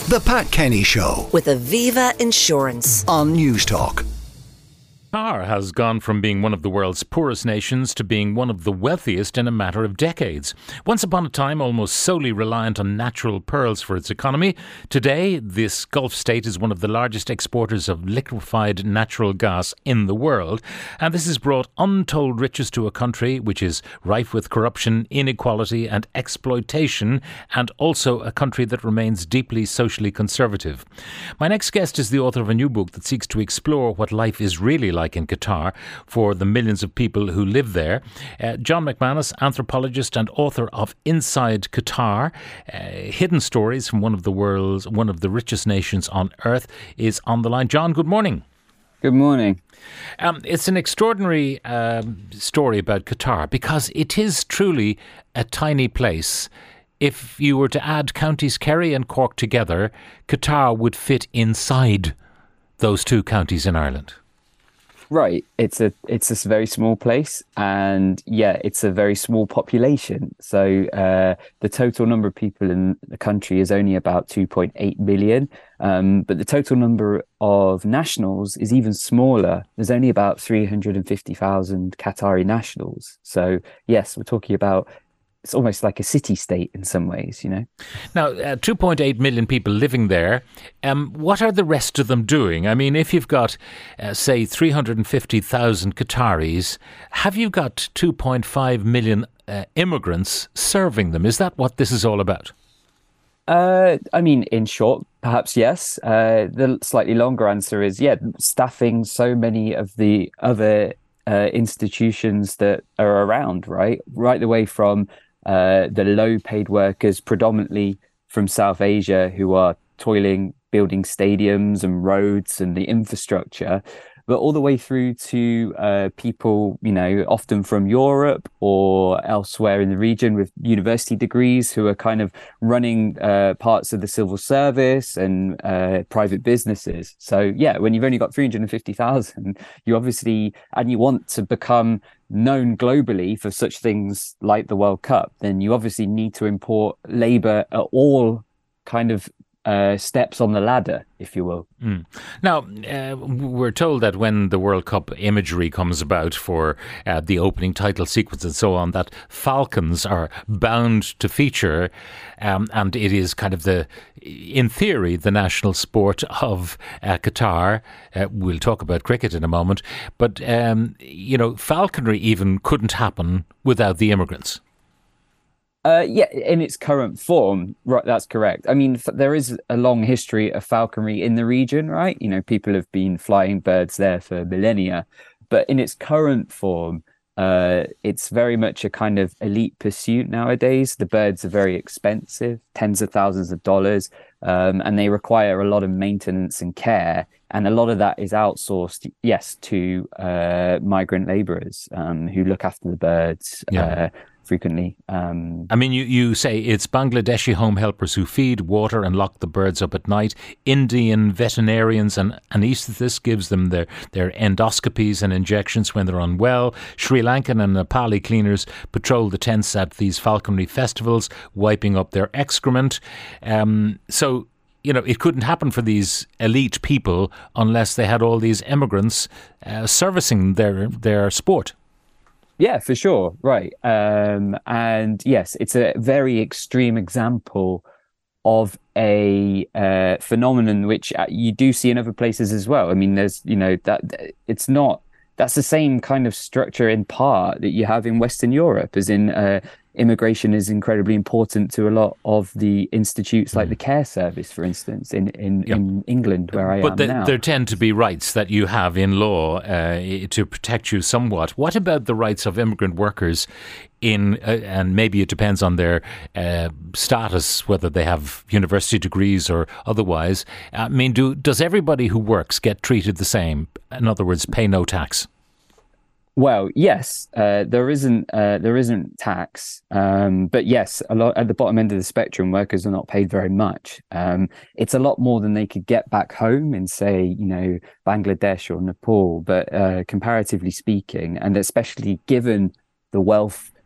The Pat Kenny Show with Aviva Insurance on News Talk. Qatar has gone from being one of the world's poorest nations to being one of the wealthiest in a matter of decades. Once upon a time, almost solely reliant on natural pearls for its economy, today this Gulf state is one of the largest exporters of liquefied natural gas in the world. And this has brought untold riches to a country which is rife with corruption, inequality and exploitation, and also a country that remains deeply socially conservative. My next guest is the author of a new book that seeks to explore what life is really like in Qatar for the millions of people who live there. John McManus, anthropologist and author of Inside Qatar, Hidden Stories from one of the richest nations on earth, is on the line. John, good morning. Good morning. It's an extraordinary story about Qatar because it is truly a tiny place. If you were to add counties Kerry and Cork together, Qatar would fit inside those two counties in Ireland. Right. It's a very small place, and it's a very small population. So the total number of people in the country is only about 2.8 million. But the total number of nationals is even smaller. There's only about 350,000 Qatari nationals. So yes, we're talking about, it's almost like a city-state in some ways, you know. Now, 2.8 million people living there. What are the rest of them doing? I mean, if you've got, say, 350,000 Qataris, have you got 2.5 million immigrants serving them? Is that what this is all about? I mean, in short, perhaps yes. The slightly longer answer is, staffing so many of the other institutions that are around, right the way from the low-paid workers, predominantly from South Asia, who are toiling, building stadiums and roads and the infrastructure, but all the way through to people, you know, often from Europe or elsewhere in the region with university degrees who are kind of running parts of the civil service and private businesses. So, when you've only got 350,000, you obviously, and you want to become known globally for such things like the World Cup, then you obviously need to import labour at all kind of steps on the ladder, if you will. Now, we're told that when the World Cup imagery comes about for the opening title sequence and so on, that falcons are bound to feature, and it is kind of in theory, the national sport of Qatar. We'll talk about cricket in a moment, but, falconry even couldn't happen without the immigrants. In its current form, right, that's correct. I mean, there is a long history of falconry in the region, right? You know, people have been flying birds there for millennia, but in its current form, it's very much a kind of elite pursuit nowadays. The birds are very expensive, tens of thousands of dollars, and they require a lot of maintenance and care. And a lot of that is outsourced, to migrant labourers who look after the birds. Frequently. I mean, you say it's Bangladeshi home helpers who feed, water and lock the birds up at night. Indian veterinarians and anaesthetists gives them their endoscopies and injections when they're unwell. Sri Lankan and Nepali cleaners patrol the tents at these falconry festivals, wiping up their excrement. So, you know, it couldn't happen for these elite people unless they had all these immigrants servicing their sport. Yeah, for sure. Right. And yes, it's a very extreme example of a phenomenon which you do see in other places as well. I mean, there's, that's the same kind of structure in part that you have in Western Europe, as in immigration is incredibly important to a lot of the institutes like the care service, for instance, in England, where I am now. But there tend to be rights that you have in law to protect you somewhat. What about the rights of immigrant workers and maybe it depends on their status, whether they have university degrees or otherwise. I mean, does everybody who works get treated the same? In other words, pay no tax? Well, yes, there isn't tax, but yes, a lot at the bottom end of the spectrum, workers are not paid very much. It's a lot more than they could get back home in, say, Bangladesh or Nepal. But comparatively speaking, and especially given the wealth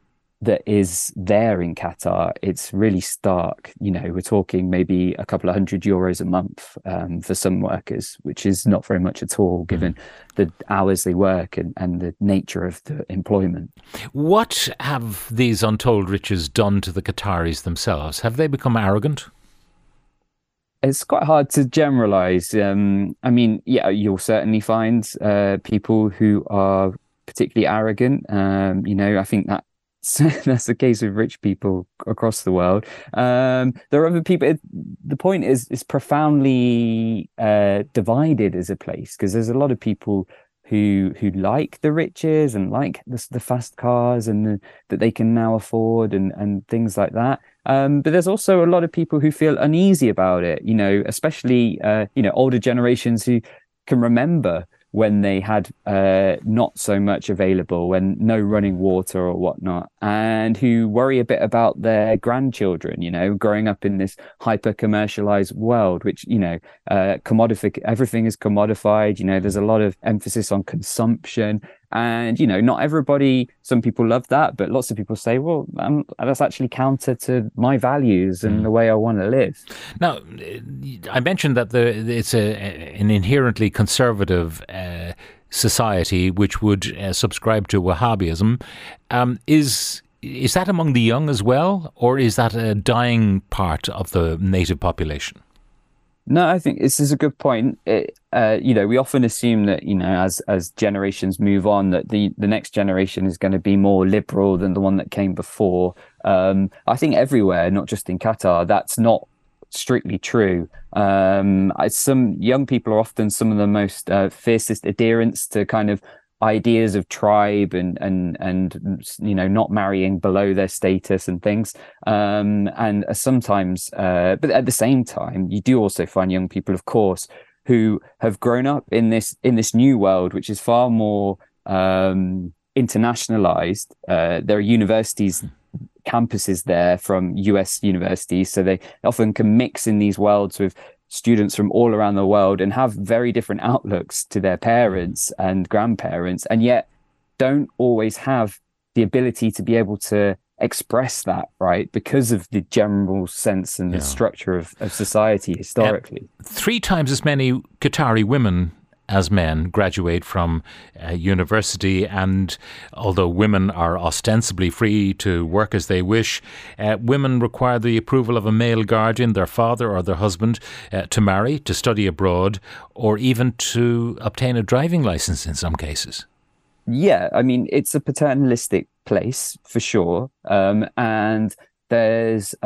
that is there in Qatar, it's really stark. You know, we're talking maybe a couple of €100 a month for some workers, which is not very much at all, given the hours they work and the nature of the employment. What have these untold riches done to the Qataris themselves? Have they become arrogant? It's quite hard to generalize. I mean, yeah, you'll certainly find people who are particularly arrogant. You know, I think that's the case with rich people across the world. There are other people. The point is, it's profoundly divided as a place, because there's a lot of people who like the riches and like the fast cars and that they can now afford and things like that. But there's also a lot of people who feel uneasy about it. You know, especially older generations who can remember when they had not so much available, when no running water or whatnot, and who worry a bit about their grandchildren, you know, growing up in this hyper commercialized world, which, you know, everything is commodified. You know, there's a lot of emphasis on consumption. And, you know, not everybody, some people love that, but lots of people say, well, that's actually counter to my values and the way I want to live. Now, I mentioned that it's an inherently conservative society which would subscribe to Wahhabism. Is that among the young as well, or is that a dying part of the native population? No, I think this is a good point. We often assume that, you know, as generations move on, that the next generation is going to be more liberal than the one that came before. I think everywhere, not just in Qatar, that's not strictly true. Some young people are often some of the most fiercest adherents to kind of ideas of tribe and you know, not marrying below their status and things, and sometimes but at the same time you do also find young people, of course, who have grown up in this new world, which is far more internationalized. There are universities, campuses there from US universities, so they often can mix in these worlds with students from all around the world and have very different outlooks to their parents and grandparents, and yet don't always have the ability to be able to express that, right? Because of the general sense and the structure of society historically. 3 times as many Qatari women as men graduate from university, and although women are ostensibly free to work as they wish, women require the approval of a male guardian, their father or their husband, to marry, to study abroad, or even to obtain a driving license in some cases. Yeah, I mean, it's a paternalistic place for sure, and there's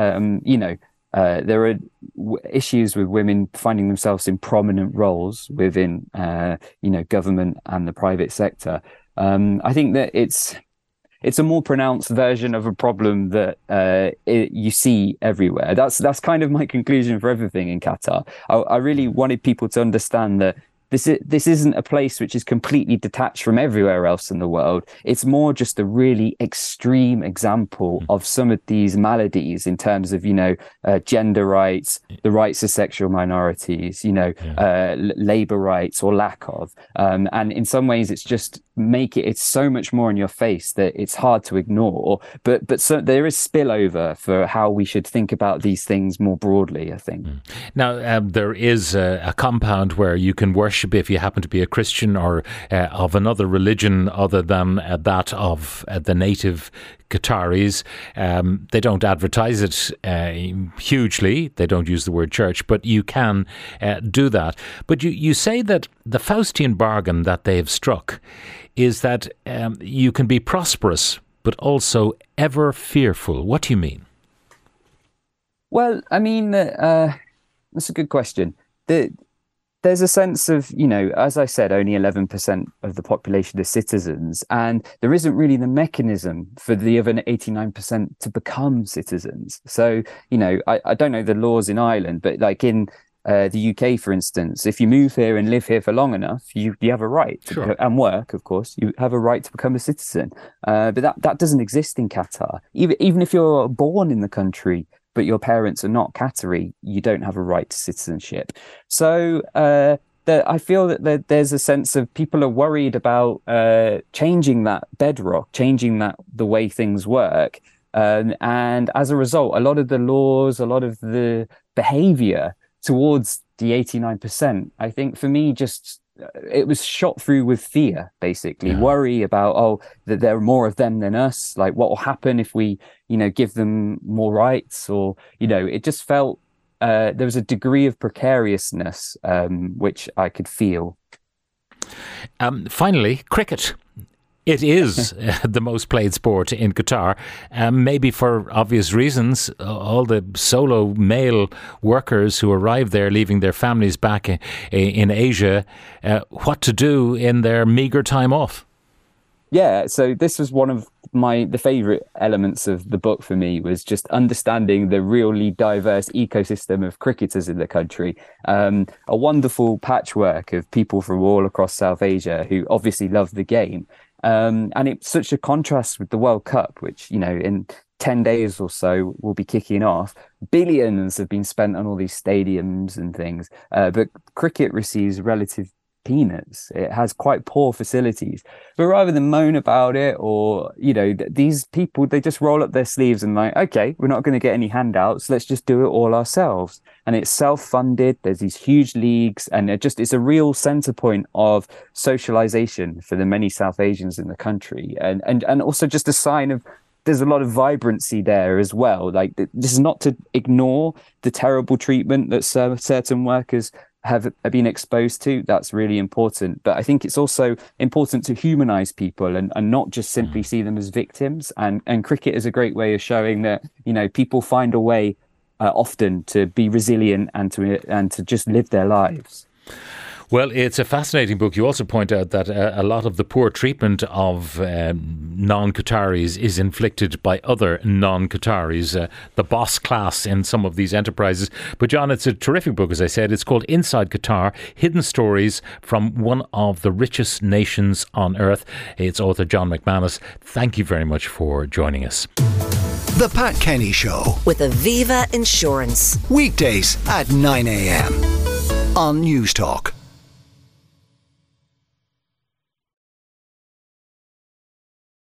there are issues with women finding themselves in prominent roles within, government and the private sector. I think that it's a more pronounced version of a problem that you see everywhere. That's kind of my conclusion for everything in Qatar. I really wanted people to understand that this isn't a place which is completely detached from everywhere else in the world. It's more just a really extreme example of some of these maladies in terms of, gender rights, the rights of sexual minorities, labor rights or lack of. And in some ways, it's just it's so much more in your face that it's hard to ignore. But so there is spillover for how we should think about these things more broadly, I think. Now, there is a compound where you can worship if you happen to be a Christian or of another religion other than that of the native Qataris. They don't advertise it hugely. They don't use the word church, but you can do that. But you say that the Faustian bargain that they have struck is that you can be prosperous, but also ever fearful. What do you mean? Well, I mean, that's a good question. There's a sense of, as I said, only 11% of the population are citizens, and there isn't really the mechanism for the other 89% to become citizens. So, I don't know the laws in Ireland, but like in the UK, for instance, if you move here and live here for long enough, you have a right to, and work, of course, you have a right to become a citizen. But that doesn't exist in Qatar. Even if you're born in the country, but your parents are not Qatari, you don't have a right to citizenship. So I feel that there's a sense of people are worried about changing that bedrock, changing the way things work. And as a result, a lot of the laws, a lot of the behavior towards the 89%, I think for me, just it was shot through with fear, basically. Worry about, that there are more of them than us. Like, what will happen if we, give them more rights? Or, it just felt there was a degree of precariousness, which I could feel. Finally, cricket. It is the most played sport in Qatar, maybe for obvious reasons. All the solo male workers who arrive there, leaving their families back in Asia, what to do in their meagre time off. Yeah, so this was one of the favourite elements of the book for me, was just understanding the really diverse ecosystem of cricketers in the country. A wonderful patchwork of people from all across South Asia who obviously love the game. And it's such a contrast with the World Cup, which, in 10 days or so will be kicking off. Billions have been spent on all these stadiums and things, but cricket receives relative peanuts. It has quite poor facilities. But rather than moan about it, or, these people, they just roll up their sleeves and like, okay, we're not going to get any handouts. Let's just do it all ourselves. And it's self-funded. There's these huge leagues, and it's a real center point of socialization for the many South Asians in the country. And also just a sign of, there's a lot of vibrancy there as well. Like, this is not to ignore the terrible treatment that certain workers have been exposed to. That's really important. But I think it's also important to humanize people and not just simply see them as victims. And cricket is a great way of showing that, people find a way often to be resilient and to just live their lives. Well, it's a fascinating book. You also point out that a lot of the poor treatment of non-Qataris is inflicted by other non-Qataris, the boss class in some of these enterprises. But John, it's a terrific book, as I said. It's called Inside Qatar, Hidden Stories from One of the Richest Nations on Earth. It's author John McManus. Thank you very much for joining us. The Pat Kenny Show. With Aviva Insurance. Weekdays at 9 a.m. on News Talk.